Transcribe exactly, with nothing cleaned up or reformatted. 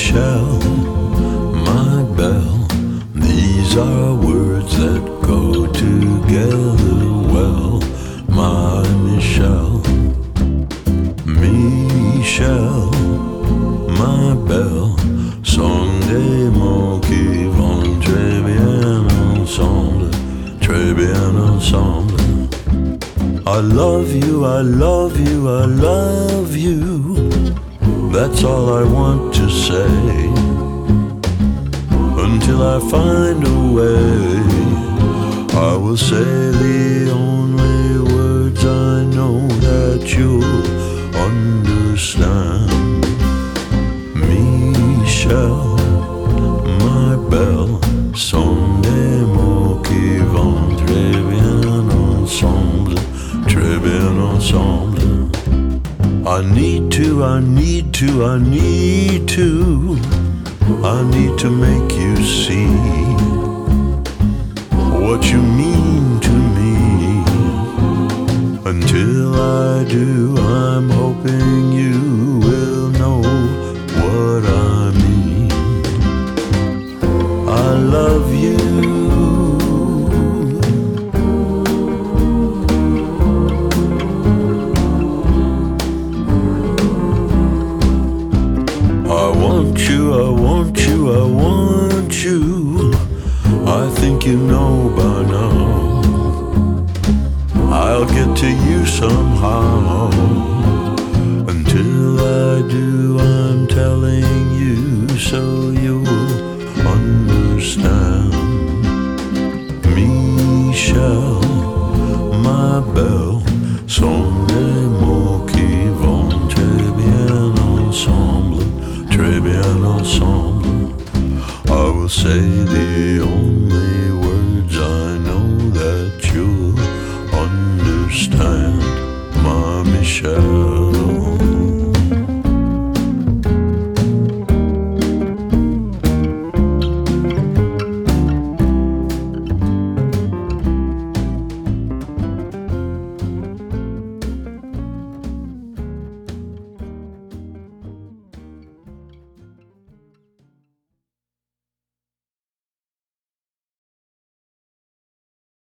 Michelle, my belle, these are words that go together well. My Michelle, Michelle, ma belle, sont des mots qui vont très bien ensemble, très bien ensemble. I love you, I love you, I love you. That's all I want to say, until I find a way. I will say the only words I know that you'll understand. Michelle, my belle, sont des mots qui vont très bien ensemble, très bien ensemble. I need to, I need to, I need to, I need to make you see what you mean to me. Until I do, I'm hoping you will know what I mean. I love you. I want you, I want you, I want you. I think you know by now. I'll get to you somehow. Until I do, I'm telling you so you'll understand. Michelle, ma belle, sont des mots qui vont très bien ensemble, très bien ensemble. I will say the only words I know that you'll understand, my Michelle.